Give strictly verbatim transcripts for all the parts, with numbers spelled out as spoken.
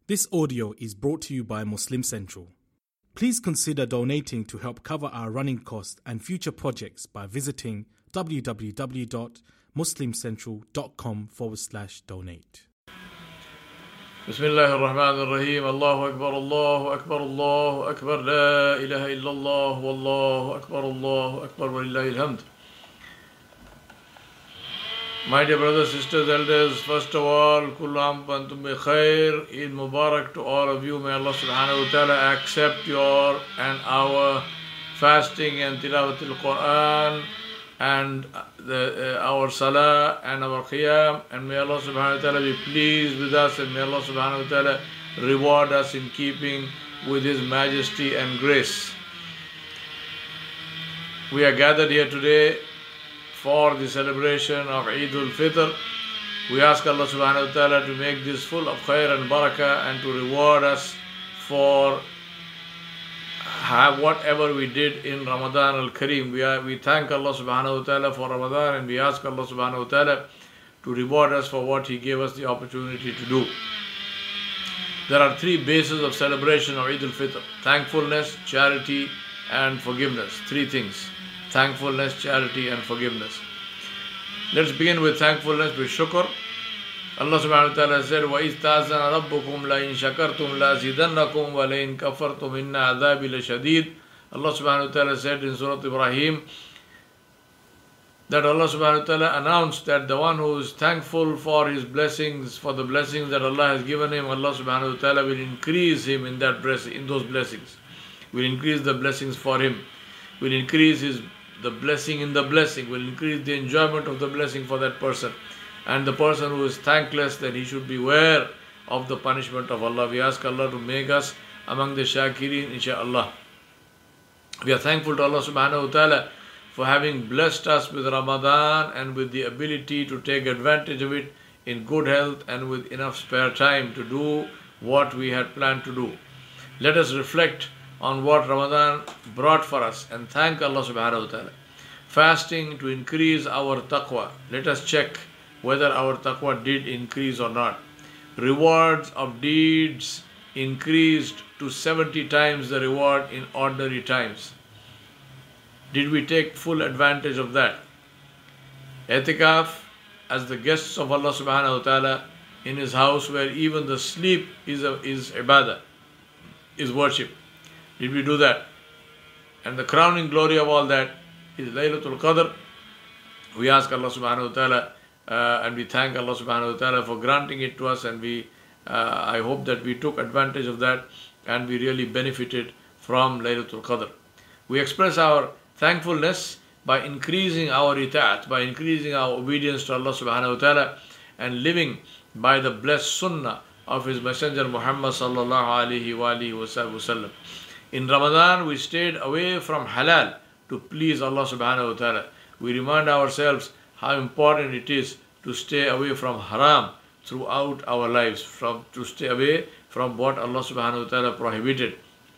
This audio is brought to you by Muslim Central. Please consider donating to help cover our running costs and future projects by visiting www.muslimcentral.com forward slash donate. Bismillah ar-Rahman ar-Rahim. Allahu Akbar, Allahu Akbar, Allahu Akbar, La ilaha illallah, Wallahu Akbar, Allahu Akbar, Walillahi alhamd. My dear brothers, sisters, elders, first of all, Kullu aam wa antum bi khair. Eid Mubarak to all of you. May Allah subhanahu wa ta'ala accept your and our fasting and tilawatul Quran and the, uh, our salah and our qiyam, and may Allah subhanahu wa ta'ala be pleased with us, and may Allah subhanahu wa ta'ala reward us in keeping with His majesty and grace. We are gathered here today for the celebration of Eid al-Fitr. We ask Allah subhanahu wa ta'ala to make this full of khair and barakah and to reward us for have whatever we did in Ramadan al-Kareem. We, are, we thank Allah subhanahu wa ta'ala for Ramadan, and we ask Allah subhanahu wa ta'ala to reward us for what He gave us the opportunity to do. There are three bases of celebration of Eid al-Fitr: thankfulness, charity and forgiveness. Three things: thankfulness, charity and forgiveness. Let's begin with thankfulness, with shukr. Allah subhanahu wa ta'ala said, وَإِذْ تَعْزَنَ رَبُّكُمْ لَإِنْ شَكَرْتُمْ لَأَزِيدَنَّكُمْ وَلَإِنْ كَفَرْتُمْ إِنَّ عَذَابِي لَشَدِيدٌ. Allah subhanahu wa ta'ala said in Surah Ibrahim that Allah subhanahu wa ta'ala announced that the one who is thankful for his blessings, for the blessings that Allah has given him, Allah subhanahu wa ta'ala will increase him in that blessing, in those blessings. Will increase the blessings for him. Will increase his the blessing in the blessing. Will increase the enjoyment of the blessing for that person. And the person who is thankless, then he should beware of the punishment of Allah. We ask Allah to make us among the shakirin, insha'Allah. We are thankful to Allah subhanahu wa ta'ala for having blessed us with Ramadan and with the ability to take advantage of it in good health and with enough spare time to do what we had planned to do. Let us reflect on what Ramadan brought for us and thank Allah subhanahu wa ta'ala. Fasting to increase our taqwa. Let us check whether our taqwa did increase or not. Rewards of deeds increased to seventy times the reward in ordinary times. Did we take full advantage of that? I'tikaf as the guests of Allah subhanahu wa ta'ala in His house, where even the sleep is, a, is ibadah, is worship. Did we do that? And the crowning glory of all that is Laylatul Qadr. We ask Allah subhanahu wa ta'ala uh, and we thank Allah subhanahu wa ta'ala for granting it to us, and we uh, I hope that we took advantage of that and we really benefited from Laylatul Qadr. We express our thankfulness by increasing our ita'at, by increasing our obedience to Allah subhanahu wa ta'ala and living by the blessed sunnah of His Messenger Muhammad sallallahu alayhi wa alihi wa sallam. In Ramadan, we stayed away from halal to please Allah subhanahu wa ta'ala. We remind ourselves how important it is to stay away from haram throughout our lives, from to stay away from what Allah subhanahu wa ta'ala prohibited.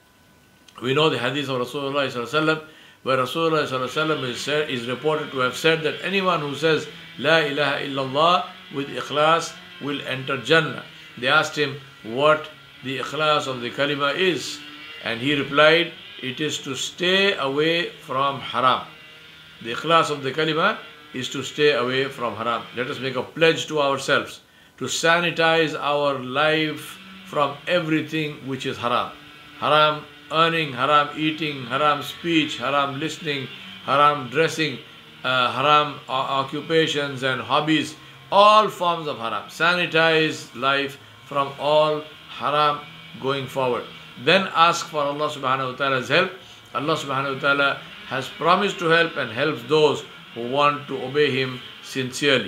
We know the hadith of Rasulullah sallallahu alaihi wasallam, where Rasulullah sallallahu alaihi wasallam is, said, is reported to have said that anyone who says La ilaha illallah with ikhlas will enter Jannah. They asked him what the ikhlas of the kalima is, and he replied, it is to stay away from haram. The ikhlas of the kalima is to stay away from haram. Let us make a pledge to ourselves to sanitize our life from everything which is haram. Haram earning, haram eating, haram speech, haram listening, haram dressing, uh, haram occupations and hobbies, all forms of haram. Sanitize life from all haram going forward. Then ask for Allah subhanahu wa ta'ala's help. Allah subhanahu wa ta'ala has promised to help and helps those who want to obey Him sincerely.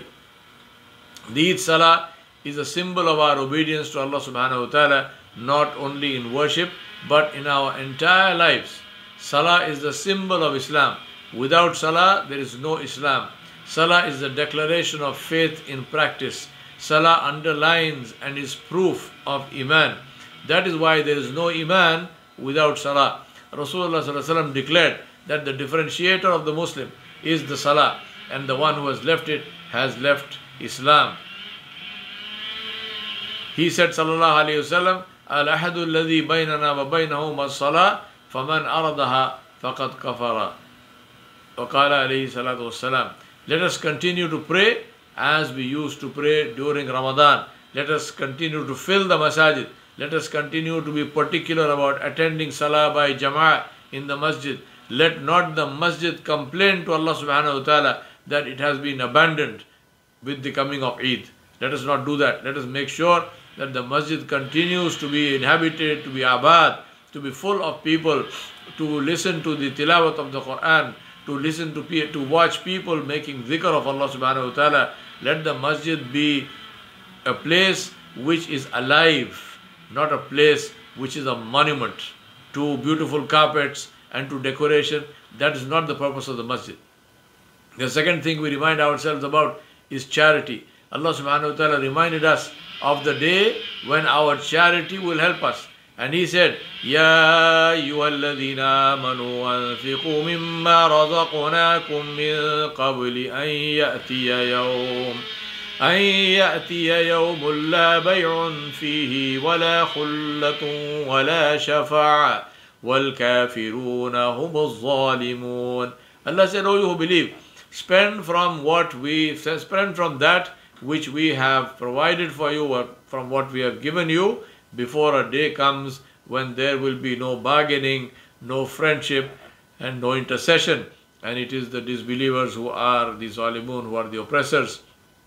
The Eid Salah is a symbol of our obedience to Allah subhanahu wa ta'ala, not only in worship but in our entire lives. Salah is the symbol of Islam. Without Salah, there is no Islam. Salah is the declaration of faith in practice. Salah underlines and is proof of Iman. That is why there is no Iman without Salah. Rasulullah sallallahu alaihi wasallam declared that the differentiator of the Muslim is the Salah, and the one who has left it has left Islam. He said, sallallahu alayhi wasallam, al-ahadu alladhi baynana wa baynahum as-salah, faman aradaha faqad kafara. Waqala alayhi salatu wassalam. Let us continue to pray as we used to pray during Ramadan. Let us continue to fill the masajid. Let us continue to be particular about attending salah by jama'ah in the masjid. Let not the masjid complain to Allah subhanahu wa ta'ala that it has been abandoned with the coming of Eid. Let us not do that. Let us make sure that the masjid continues to be inhabited, to be abad, to be full of people, to listen to the tilawat of the Quran, to listen to to watch people making dhikr of Allah subhanahu wa ta'ala. Let the masjid be a place which is alive, not a place which is a monument to beautiful carpets and to decoration. That is not the purpose of the masjid. The second thing we remind ourselves about is charity. Allah subhanahu wa ta'ala reminded us of the day when our charity will help us. And He said, Ya ayyuhalladhina amanu anfiqu mimma razaqnakum min qabli an ya'tiya yawm an ya'tiya yawmun la bay'un fihi wa la khullatun wa la shafa'a wal kafiruna humuz zalimun. Allah said, O you who believe, spend from what we spend from that which we have provided for you, or from what we have given you, before a day comes when there will be no bargaining, no friendship, and no intercession. And it is the disbelievers who are the zalimun, who are the oppressors.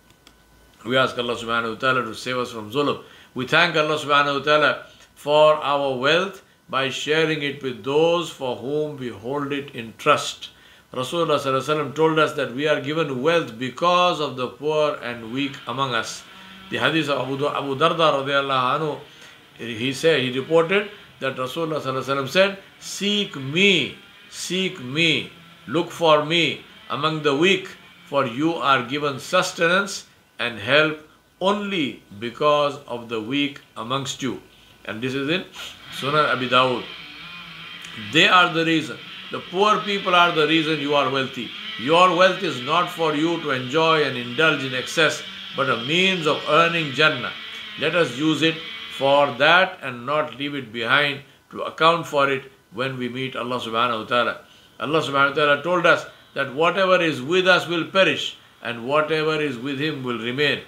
We ask Allah subhanahu wa ta'ala to save us from zulm. We thank Allah subhanahu wa ta'ala for our wealth by sharing it with those for whom we hold it in trust. Rasulullah sallallahu alaihi wasallam told us that we are given wealth because of the poor and weak among us. The hadith of Abu, Abu Darda radiallahu anhu, he said, he reported that Rasulullah sallallahu alaihi wasallam said, seek me, seek me, look for me among the weak, for you are given sustenance and help only because of the weak amongst you. And this is in Sunan Abi Dawud. They are the reason. The poor people are the reason you are wealthy. Your wealth is not for you to enjoy and indulge in excess, but a means of earning Jannah. Let us use it for that and not leave it behind to account for it when we meet Allah subhanahu wa ta'ala. Allah subhanahu wa ta'ala told us that whatever is with us will perish and whatever is with Him will remain.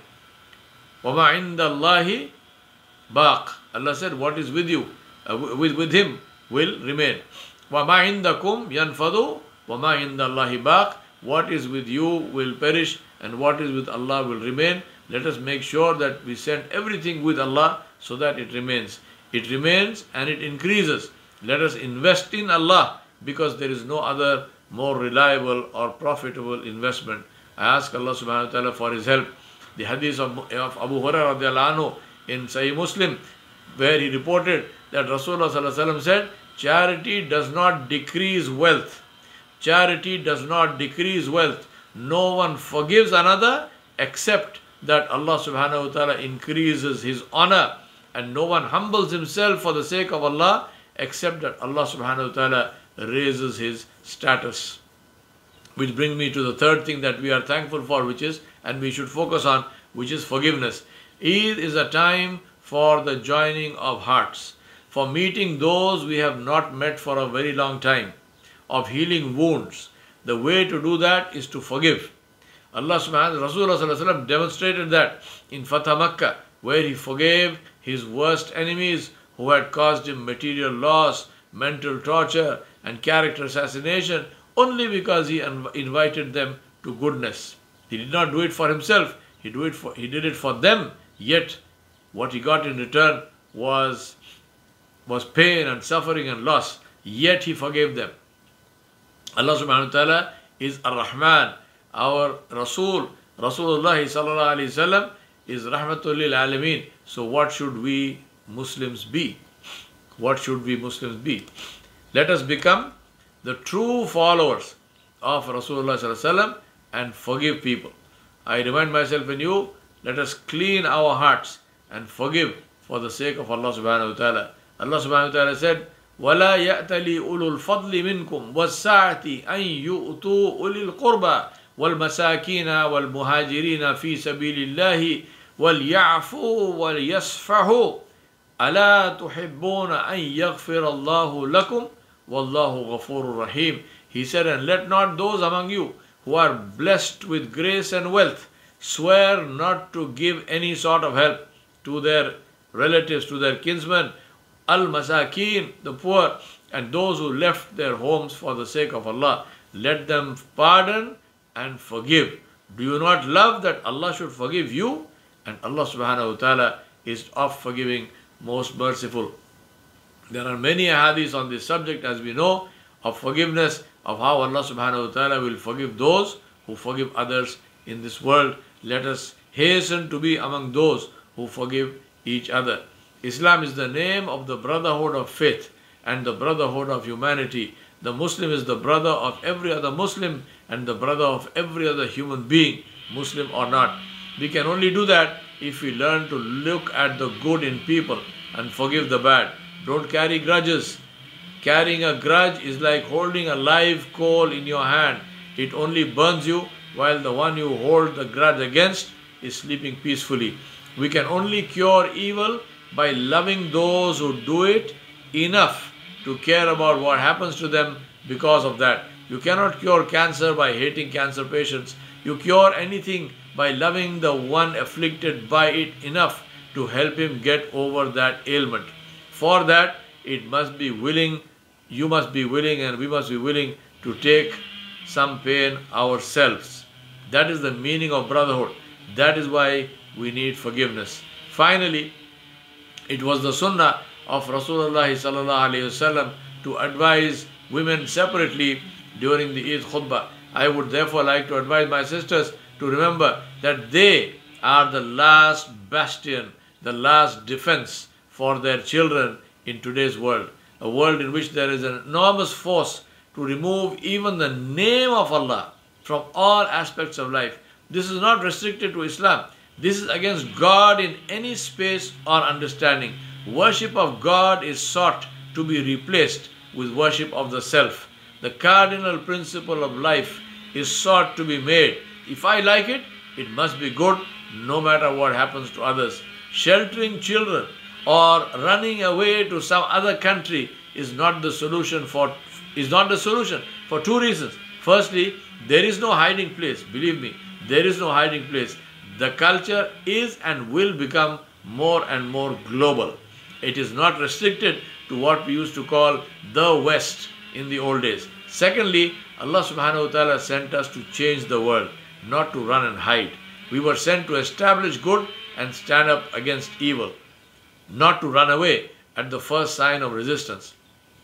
وَمَا عِنْدَ اللَّهِ بَاقٍ. Allah said, what is with you, uh, with, with Him will remain. وَمَا عِنْدَكُمْ يَنْفَضُ وَمَا عِنْدَ اللَّهِ بَاقٍ. What is with you will perish and what is with Allah will remain. Let us make sure that we send everything with Allah so that it remains. It remains and it increases. Let us invest in Allah because there is no other more reliable or profitable investment. I ask Allah subhanahu wa ta'ala for His help. The hadith of, of Abu Hurairah radiallahu anhu in Sahih Muslim, where he reported that Rasulullah sallallahu alaihi wasallam said, charity does not decrease wealth. Charity does not decrease wealth. No one forgives another except that Allah subhanahu wa ta'ala increases his honor, and no one humbles himself for the sake of Allah except that Allah subhanahu wa ta'ala raises his status. Which brings me to the third thing that we are thankful for, which is, and we should focus on, which is forgiveness. Eid is a time for the joining of hearts, for meeting those we have not met for a very long time, of healing wounds. The way to do that is to forgive. Allah subhanahu wa ta'ala, Rasulullah sallallahu alaihi wasallam demonstrated that in Fatah Makkah, where he forgave his worst enemies who had caused him material loss, mental torture and character assassination, only because he invited them to goodness. He did not do it for himself, he, do it for, he did it for them, yet what he got in return was, was pain and suffering and loss, yet he forgave them. Allah subhanahu wa ta'ala is Ar-Rahman. Our Rasul, Rasulullah sallallahu alayhi wasallam is Rahmatul lil Alameen. So what should we Muslims be? What should we Muslims be? Let us become the true followers of Rasulullah sallallahu alayhi wasallam and forgive people. I remind myself and you, let us clean our hearts and forgive for the sake of Allah subhanahu wa ta'ala. Allah subhanahu wa ta'ala said, وَلَا يَأْتَلِي أُولُو الْفَضْلِ مِنْكُمْ وَالسَّعَةِ أَنْ يُؤْتُوا أُولِي الْقُرْبَى وَالْمَسَاكِينَ وَالْمُهَاجِرِينَ فِي سَبِيلِ اللَّهِ وَلْيَعْفُوا وَلْيَصْفَحُوا أَلَا تُحِبُّونَ أَن يَغْفِرَ اللَّهُ لَكُمْ وَاللَّهُ غَفُورٌ رَحِيمٌ. He said, and let not those among you who are blessed with grace and wealth swear not to give any sort of help to their relatives, to their kinsmen, al-masakin, the poor, and those who left their homes for the sake of Allah. Let them pardon and forgive. Do you not love that Allah should forgive you? And Allah subhanahu wa ta'ala is of forgiving, most merciful. There are many hadiths on this subject, as we know, of forgiveness, of how Allah subhanahu wa ta'ala will forgive those who forgive others in this world. Let us hasten to be among those who forgive each other. Islam is the name of the brotherhood of faith and the brotherhood of humanity. The Muslim is the brother of every other Muslim and the brother of every other human being, Muslim or not. We can only do that if we learn to look at the good in people and forgive the bad. Don't carry grudges. Carrying a grudge is like holding a live coal in your hand. It only burns you while the one you hold the grudge against is sleeping peacefully. We can only cure evil by loving those who do it enough to care about what happens to them because of that. You cannot cure cancer by hating cancer patients. You cure anything by loving the one afflicted by it enough to help him get over that ailment. For that, it must be willing, you must be willing, and we must be willing to take some pain ourselves. That is the meaning of brotherhood. That is why we need forgiveness. Finally, it was the sunnah of Rasulullah sallallahu alaihi wasallam to advise women separately during the Eid khutbah. I would therefore like to advise my sisters to remember that they are the last bastion, the last defense for their children in today's world. A world in which there is an enormous force to remove even the name of Allah from all aspects of life. This is not restricted to Islam. This is against God in any space or understanding. Worship of God is sought to be replaced with worship of the self. The cardinal principle of life is sought to be made. If I like it, it must be good no matter what happens to others. Sheltering children or running away to some other country is not the solution for is not the solution for two reasons. Firstly, there is no hiding place. Believe me, there is no hiding place. The culture is and will become more and more global. It is not restricted to what we used to call the West in the old days. Secondly, Allah subhanahu wa ta'ala sent us to change the world, not to run and hide. We were sent to establish good and stand up against evil, not to run away at the first sign of resistance.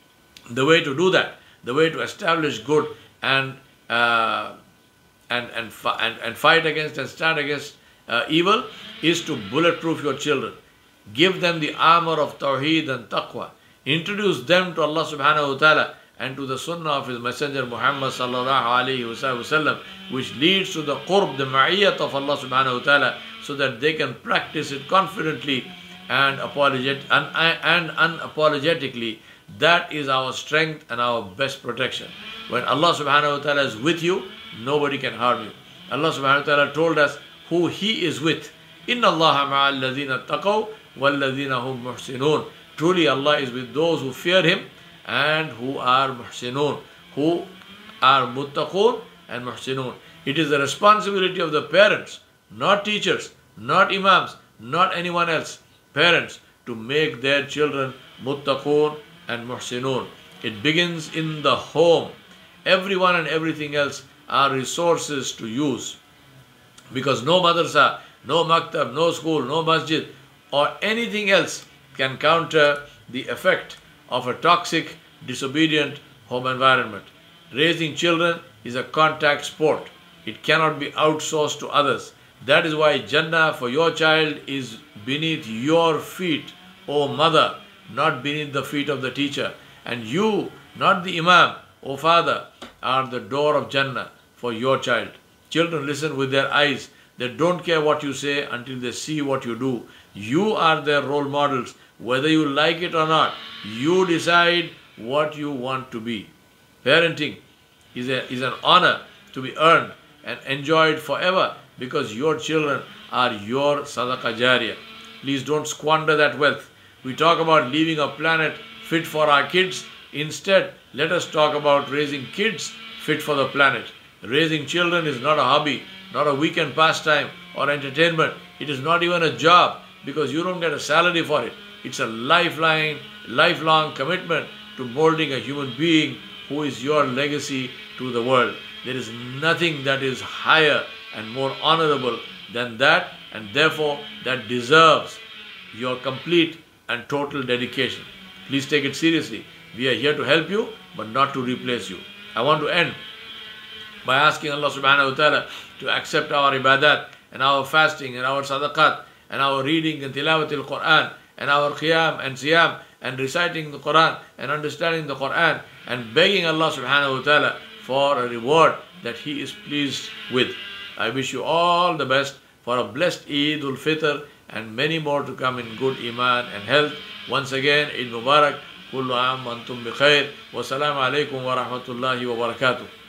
The way to do that, the way to establish good and uh, and, and, and and fight against and stand against uh, evil is to bulletproof your children. Give them the armor of Tawheed and Taqwa. Introduce them to Allah subhanahu wa ta'ala and to the sunnah of His Messenger Muhammad sallallahu alayhi wa sallam, which leads to the qurb, the ma'iyyat of Allah subhanahu wa ta'ala, so that they can practice it confidently and, apologet- and, and unapologetically. That is our strength and our best protection. When Allah subhanahu wa ta'ala is with you, nobody can harm you. Allah subhanahu wa ta'ala told us who He is with. Inna Allaha ma'al ladhina taqaw wal ladhina hum muhsinun. Truly Allah is with those who fear Him and who are muhsinun, who are muttaqun and muhsinun. It is the responsibility of the parents, not teachers, not imams, not anyone else, parents, to make their children muttaqun and muhsinun. It begins in the home. Everyone and everything else are resources to use, because no madrasa, no maktab, no school, no masjid or anything else can counter the effect of a toxic, disobedient home environment. Raising children is a contact sport. It cannot be outsourced to others. That is why Jannah for your child is beneath your feet, O mother, not beneath the feet of the teacher. And you, not the imam, O father, are the door of Jannah for your child. Children listen with their eyes. They don't care what you say until they see what you do. You are their role models. Whether you like it or not, you decide what you want to be. Parenting is, a, is an honor to be earned and enjoyed forever because your children are your sadaqah jariyah. Please don't squander that wealth. We talk about leaving a planet fit for our kids. Instead, let us talk about raising kids fit for the planet. Raising children is not a hobby, not a weekend pastime or entertainment. It is not even a job because you don't get a salary for it. It's a lifelong, lifelong commitment to molding a human being who is your legacy to the world. There is nothing that is higher and more honorable than that, and therefore that deserves your complete and total dedication. Please take it seriously. We are here to help you, but not to replace you. I want to end by asking Allah subhanahu wa ta'ala to accept our ibadat and our fasting and our sadaqat and our reading and tilawat al-Quran and our qiyam and siyam and reciting the Quran and understanding the Quran and begging Allah subhanahu wa ta'ala for a reward that He is pleased with. I wish you all the best for a blessed Eid ul-Fitr and many more to come in good iman and health. Once again, Eid Mubarak. Kullu aam wa antum bi khair. Wa salaamu alaykum wa rahmatullahi wa barakatuh.